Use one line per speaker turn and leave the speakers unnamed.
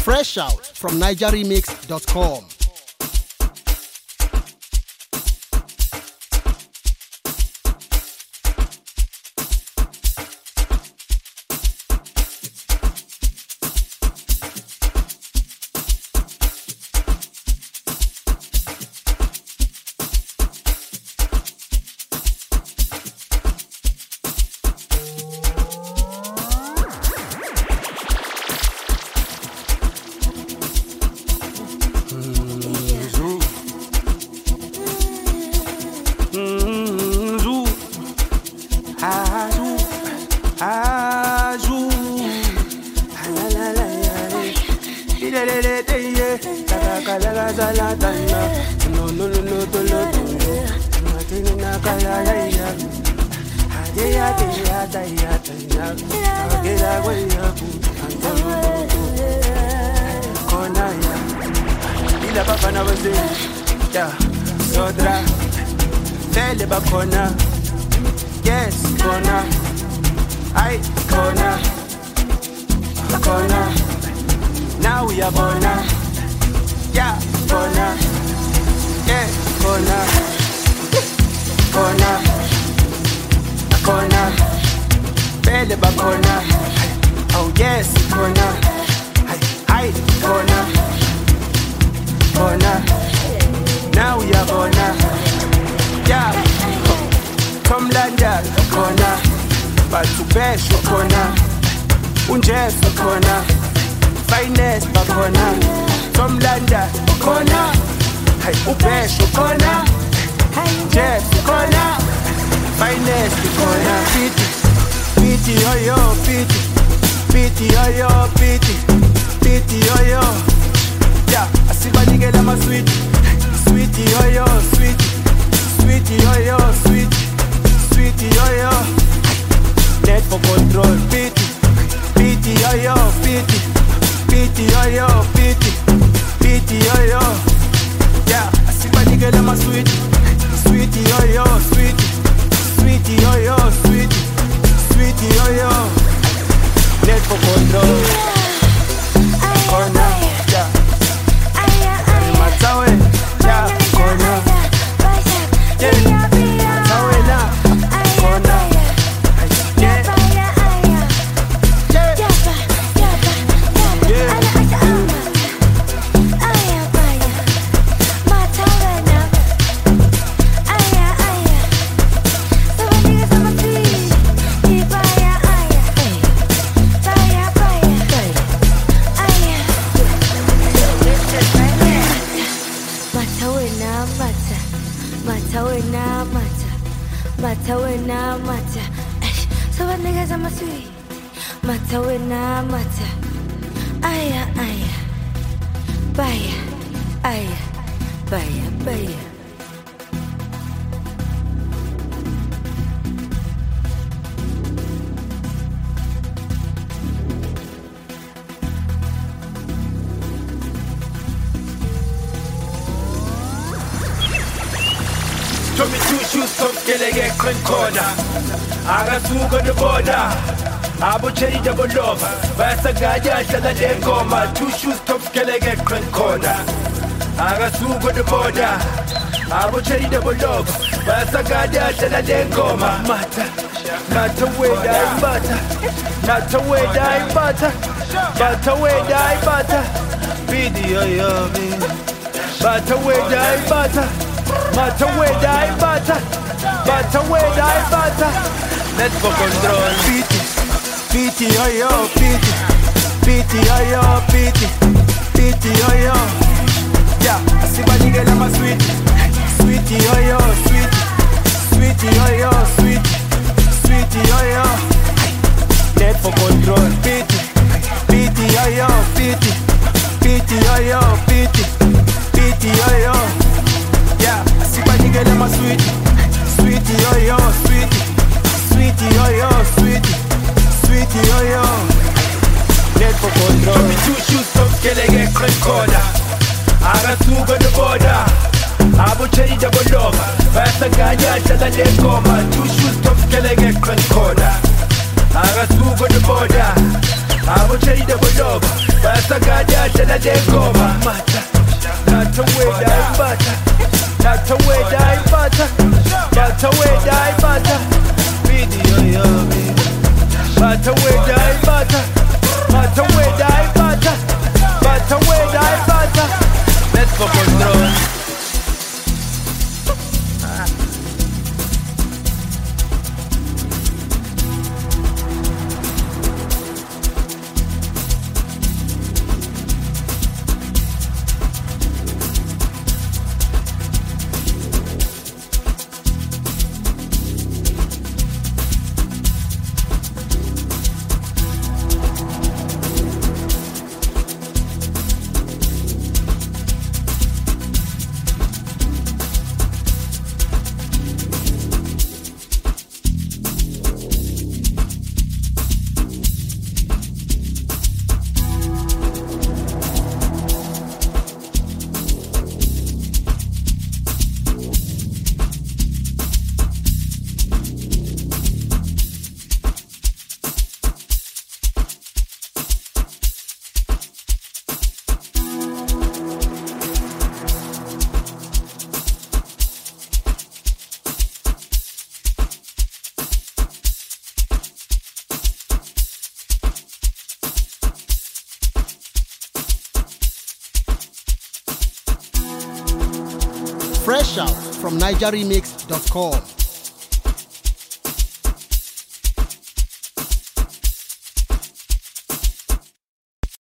Fresh out from NigerRemix.com.
Now we are bona, yeah, bona, yeah, bona, bona, bona, bele bona, oh yes, bona, hi, bona, bona, now we are bona, yeah, come London, bona, but to best, bona, unjes, bona. Finest bakona from London bakona hey ubesh bakona Jeff bakona finest bakona pity yo yo pity yo yo pity yo yo yeah asibanikela ma sweet yo yo sweet yo yo sweet yo yo net for control pity yo yo pity yo yo pity yo yo yeah asibanikele ma sweet yo yo sweet yo yo sweet yo yo net for control corner yeah matawe yeah corner yeah matawe na corner Baya.
Tommy two shoes come gelege corner. Agasuka the border. Abu Cherry double love. Basa gaja shala de goma. Two shoes top gelege corner. Agasuka the border. Abu Cherry double love. Basa gaja shala de goma. Mata way die butter. Mata way die butter. Mata way die butter. Video yo me. Mata way die butter. Mata way die butter. Mata way die butter. Let's go control.
Pity yo yo pity yo yo pity yo yo yeah asibanikela ma sweet yo yo sweet yo yo sweet yo yo net for control pity yo yo pity yo yo pity yo yo yeah asibanikela ma sweet yo yo sweet yo yo sweet yo yo net for control.
Tommy two shoes top gelege corner. Agasuka the border. Abu Cherry double love. Basa gaja shala de goma. Two shoes top gelege corner. Agasuka the border. Abucheri de Bodoba, Basagada, Tenadegoma, Mata, not away, die, butter, not away, die, butter, but away, die, butter, video, yo, but away, die, butter, but away, die, butter, but away, die, butter, let's go control.
Fresh out from NigerRemix.com.